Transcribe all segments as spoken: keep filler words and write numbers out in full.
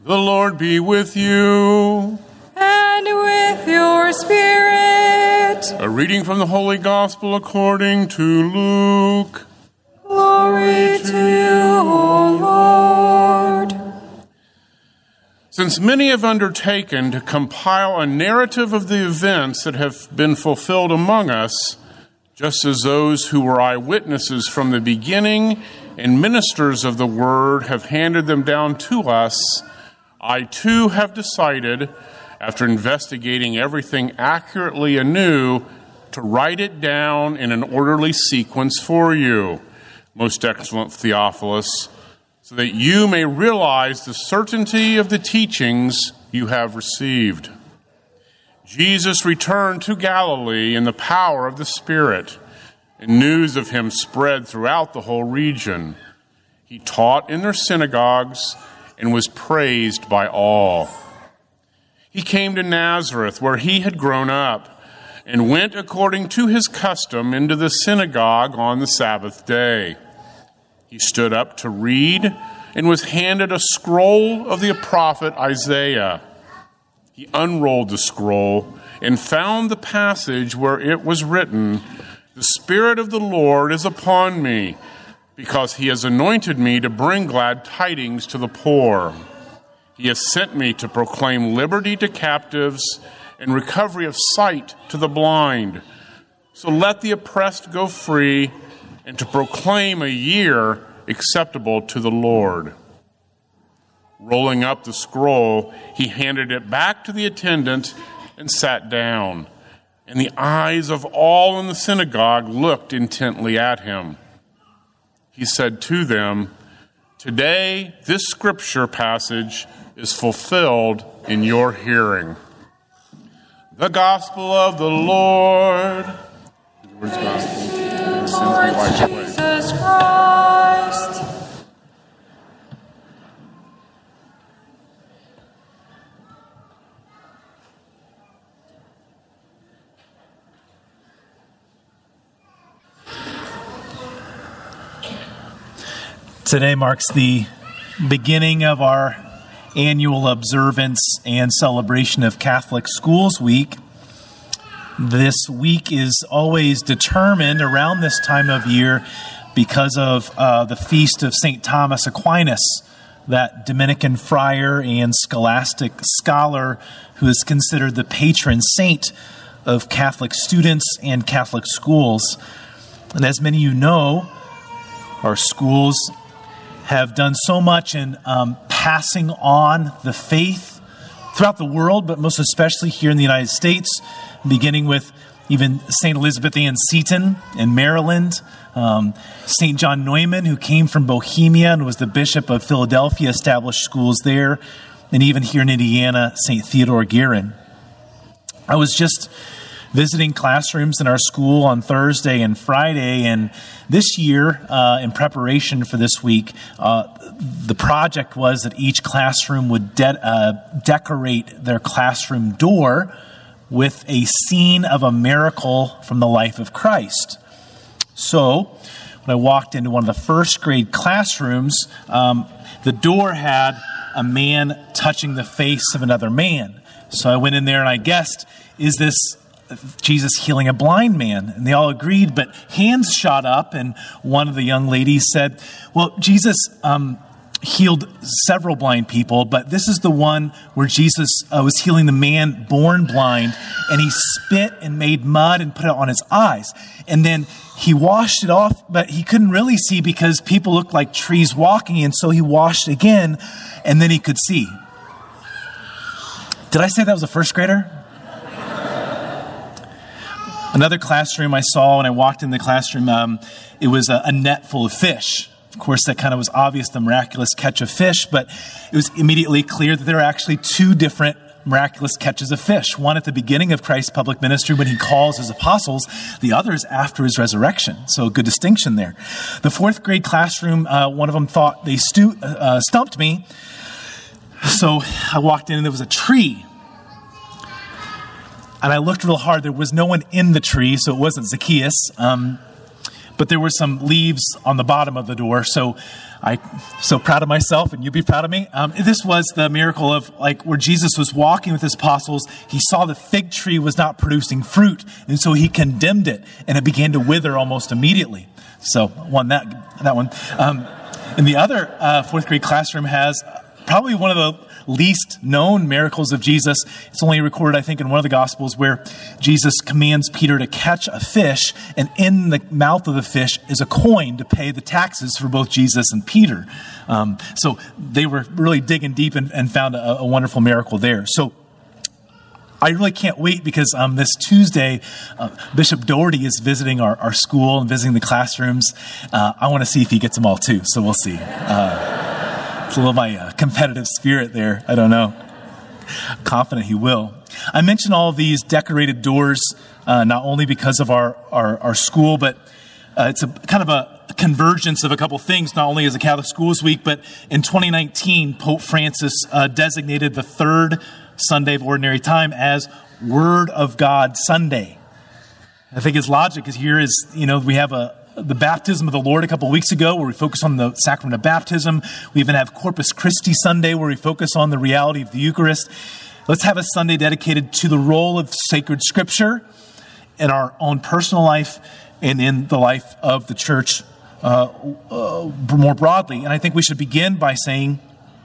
The Lord be with you. And with your spirit. A reading from the Holy Gospel according to Luke. Glory to you, O Lord. Since many have undertaken to compile a narrative of the events that have been fulfilled among us, just as those who were eyewitnesses from the beginning and ministers of the word have handed them down to us, I too have decided, after investigating everything accurately anew, to write it down in an orderly sequence for you, most excellent Theophilus, so that you may realize the certainty of the teachings you have received. Jesus returned to Galilee in the power of the Spirit, and news of him spread throughout the whole region. He taught in their synagogues and was praised by all. He came to Nazareth, where he had grown up, and went according to his custom into the synagogue on the Sabbath day. He stood up to read and was handed a scroll of the prophet Isaiah. He unrolled the scroll and found the passage where it was written, "The Spirit of the Lord is upon me, because he has anointed me to bring glad tidings to the poor. He has sent me to proclaim liberty to captives and recovery of sight to the blind. So let the oppressed go free, and to proclaim a year acceptable to the Lord." Rolling up the scroll, he handed it back to the attendant and sat down. And the eyes of all in the synagogue looked intently at him. He said to them, "Today this scripture passage is fulfilled in your hearing." The gospel of the Lord. Praise to you, Lord Jesus Christ. Today marks the beginning of our annual observance and celebration of Catholic Schools Week. This week is always determined around this time of year because of uh, the feast of Saint Thomas Aquinas, that Dominican friar and scholastic scholar who is considered the patron saint of Catholic students and Catholic schools. And as many of you know, our schools have done so much in um, passing on the faith throughout the world, but most especially here in the United States, beginning with even Saint Elizabeth Ann Seton in Maryland, um, Saint John Neumann, who came from Bohemia and was the Bishop of Philadelphia, established schools there, and even here in Indiana, Saint Theodore Guerin. I was just visiting classrooms in our school on Thursday and Friday, and this year, uh, in preparation for this week, uh, the project was that each classroom would de- uh, decorate their classroom door with a scene of a miracle from the life of Christ. So, when I walked into one of the first grade classrooms, um, the door had a man touching the face of another man. So I went in there and I guessed, is this Jesus healing a blind man? And they all agreed, but hands shot up, and one of the young ladies said, well, Jesus um, healed several blind people, but this is the one where Jesus uh, was healing the man born blind, and he spit and made mud and put it on his eyes. And then he washed it off, but he couldn't really see because people looked like trees walking, and so he washed again, and then he could see. Did I say that was a first grader? Another classroom I saw when I walked in the classroom, um, it was a, a net full of fish. Of course, that kind of was obvious, the miraculous catch of fish, but it was immediately clear that there are actually two different miraculous catches of fish. One at the beginning of Christ's public ministry when he calls his apostles, the other is after his resurrection. So a good distinction there. The fourth grade classroom, uh, one of them thought they stu- uh, stumped me. So I walked in and there was a tree. And I looked real hard. There was no one in the tree, so it wasn't Zacchaeus. Um, but there were some leaves on the bottom of the door. So I'm so proud of myself, and you'd be proud of me. Um, this was the miracle of like where Jesus was walking with his apostles. He saw the fig tree was not producing fruit, and so he condemned it, and it began to wither almost immediately. So won that that one. Um, and the other uh, fourth grade classroom has probably one of the least known miracles of Jesus. It's only recorded, I think, in one of the Gospels where Jesus commands Peter to catch a fish, and in the mouth of the fish is a coin to pay the taxes for both Jesus and Peter. Um, so they were really digging deep and, and found a, a wonderful miracle there. So I really can't wait because um, this Tuesday, uh, Bishop Doherty is visiting our, our school and visiting the classrooms. Uh, I want to see if he gets them all too, so we'll see. Uh, It's a little my uh, competitive spirit there. I don't know. Confident he will. I mention all of these decorated doors uh, not only because of our, our, our school, but uh, it's a kind of a convergence of a couple things, not only as a Catholic Schools Week, but in twenty nineteen, Pope Francis uh, designated the third Sunday of Ordinary Time as Word of God Sunday. I think his logic is here is, you know, we have a the baptism of the Lord a couple of weeks ago where we focus on the sacrament of baptism. We even have Corpus Christi Sunday where we focus on the reality of the Eucharist. Let's have a Sunday dedicated to the role of sacred scripture in our own personal life and in the life of the church uh, uh, more broadly. And I think we should begin by saying,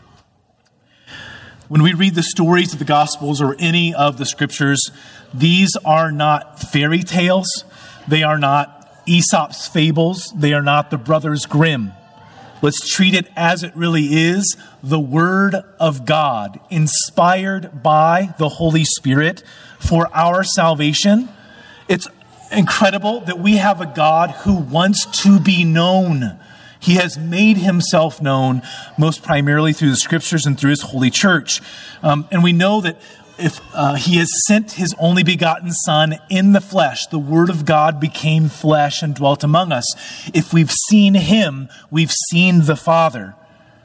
when we read the stories of the Gospels or any of the scriptures, these are not fairy tales. They are not Aesop's fables. They are not the Brothers Grimm. Let's treat it as it really is, the Word of God, inspired by the Holy Spirit for our salvation. It's incredible that we have a God who wants to be known. He has made himself known most primarily through the scriptures and through his holy church. Um, and we know that If uh, he has sent his only begotten Son in the flesh, the Word of God became flesh and dwelt among us. If we've seen him, we've seen the Father.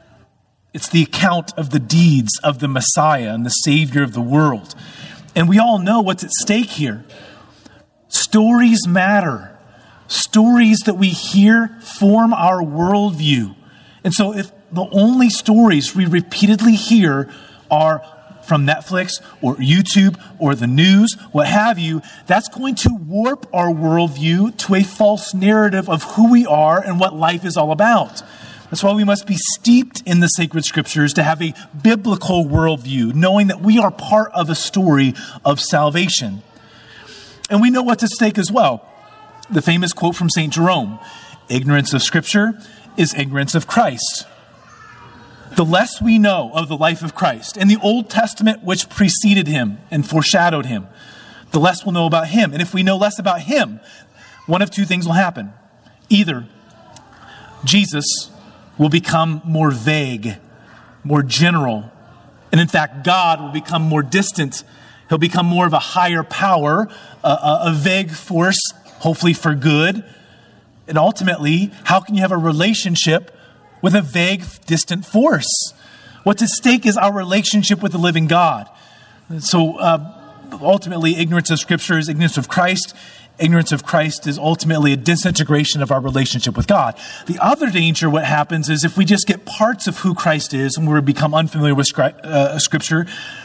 It's the account of the deeds of the Messiah and the Savior of the world. And we all know what's at stake here. Stories matter. Stories that we hear form our worldview. And so if the only stories we repeatedly hear are from Netflix or YouTube or the news, what have you, that's going to warp our worldview to a false narrative of who we are and what life is all about. That's why we must be steeped in the sacred scriptures to have a biblical worldview, knowing that we are part of a story of salvation. And we know what's at stake as well. The famous quote from Saint Jerome, ignorance of scripture is ignorance of Christ. The less we know of the life of Christ and the Old Testament which preceded him and foreshadowed him, the less we'll know about him. And if we know less about him, one of two things will happen. Either Jesus will become more vague, more general, and in fact, God will become more distant. He'll become more of a higher power, a, a, a vague force, hopefully for good. And ultimately, how can you have a relationship with a vague, distant force? What's at stake is our relationship with the living God. So uh, ultimately, ignorance of Scripture is ignorance of Christ. Ignorance of Christ is ultimately a disintegration of our relationship with God. The other danger, what happens is if we just get parts of who Christ is and we become unfamiliar with uh, Scripture,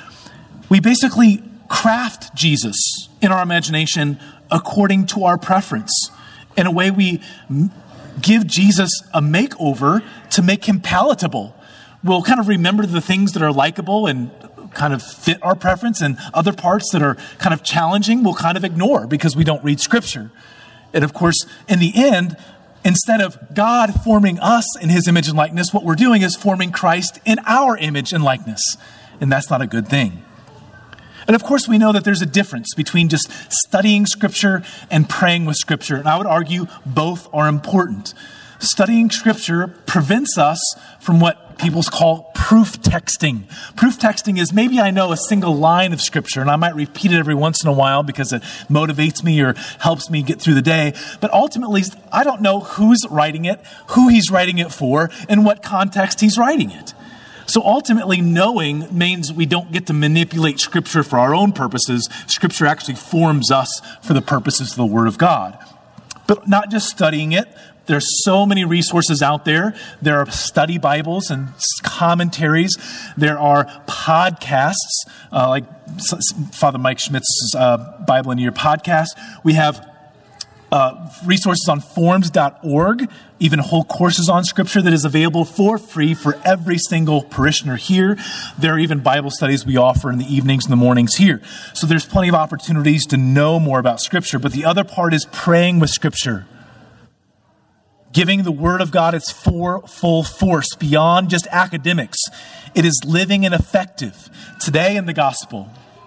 we basically craft Jesus in our imagination according to our preference. In a way, we give Jesus a makeover to make him palatable. We'll kind of remember the things that are likable and kind of fit our preference, and other parts that are kind of challenging we'll kind of ignore because we don't read Scripture. And of course, in the end, instead of God forming us in his image and likeness, what we're doing is forming Christ in our image and likeness. And that's not a good thing. And of course, we know that there's a difference between just studying Scripture and praying with Scripture. And I would argue both are important. Studying Scripture prevents us from what people call proof texting. Proof texting is maybe I know a single line of Scripture and I might repeat it every once in a while because it motivates me or helps me get through the day. But ultimately, I don't know who's writing it, who he's writing it for, and what context he's writing it. So ultimately, knowing means we don't get to manipulate Scripture for our own purposes. Scripture actually forms us for the purposes of the Word of God. But not just studying it. There's so many resources out there. There are study Bibles and commentaries. There are podcasts, uh, like Father Mike Schmidt's uh, Bible in a Year podcast. We have uh, resources on forms dot org, even whole courses on Scripture that is available for free for every single parishioner here. There are even Bible studies we offer in the evenings and the mornings here. So there's plenty of opportunities to know more about Scripture. But the other part is praying with Scripture. Giving the Word of God its full, full force beyond just academics. It is living and effective. Today in the gospel,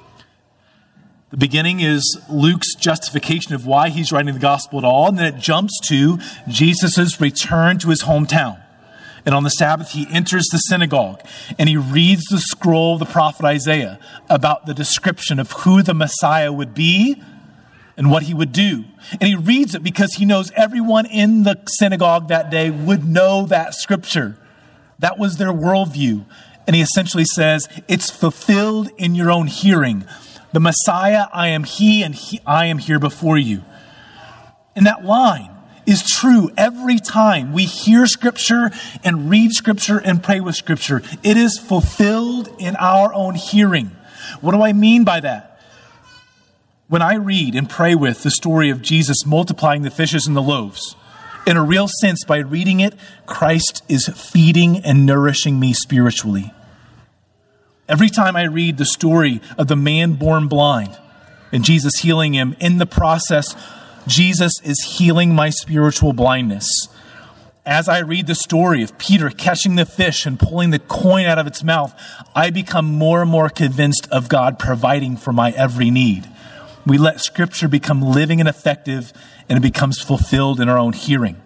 the beginning is Luke's justification of why he's writing the gospel at all, and then it jumps to Jesus' return to his hometown. And on the Sabbath, he enters the synagogue, and he reads the scroll of the prophet Isaiah about the description of who the Messiah would be and what he would do. And he reads it because he knows everyone in the synagogue that day would know that scripture. That was their worldview. And he essentially says, it's fulfilled in your own hearing. The Messiah, I am he, and he, I am here before you. And that line is true every time we hear Scripture and read Scripture and pray with Scripture. It is fulfilled in our own hearing. What do I mean by that? When I read and pray with the story of Jesus multiplying the fishes and the loaves, in a real sense, by reading it, Christ is feeding and nourishing me spiritually. Every time I read the story of the man born blind and Jesus healing him, in the process, Jesus is healing my spiritual blindness. As I read the story of Peter catching the fish and pulling the coin out of its mouth, I become more and more convinced of God providing for my every need. We let Scripture become living and effective, and it becomes fulfilled in our own hearing.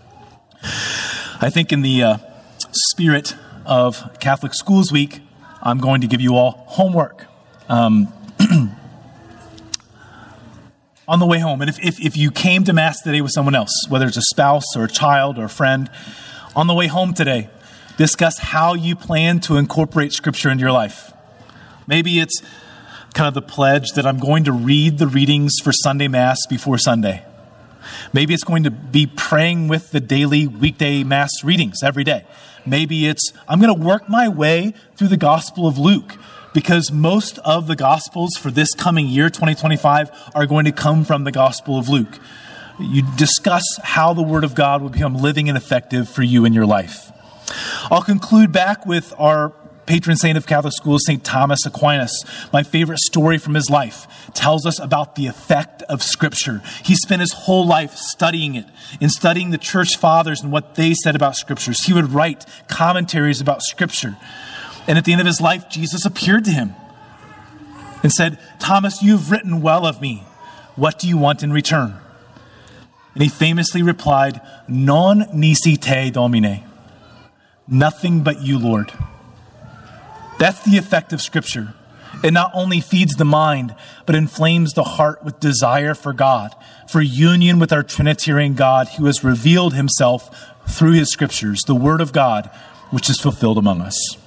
I think in the uh, spirit of Catholic Schools Week, I'm going to give you all homework. Um, on the way home, and if, if, if you came to Mass today with someone else, whether it's a spouse or a child or a friend, on the way home today, discuss how you plan to incorporate Scripture into your life. Maybe it's kind of the pledge that I'm going to read the readings for Sunday Mass before Sunday. Maybe it's going to be praying with the daily weekday Mass readings every day. Maybe it's, I'm going to work my way through the Gospel of Luke, because most of the Gospels for this coming year, twenty twenty-five, are going to come from the Gospel of Luke. You discuss how the Word of God will become living and effective for you in your life. I'll conclude back with our patron saint of Catholic schools, Saint Thomas Aquinas. My favorite story from his life tells us about the effect of Scripture. He spent his whole life studying it and studying the church fathers and what they said about Scriptures. He would write commentaries about Scripture. And at the end of his life, Jesus appeared to him and said, Thomas, you've written well of me. What do you want in return? And he famously replied, Non nisi te, Domine. Nothing but you, Lord. That's the effect of Scripture. It not only feeds the mind, but inflames the heart with desire for God, for union with our Trinitarian God who has revealed himself through his Scriptures, the Word of God, which is fulfilled among us.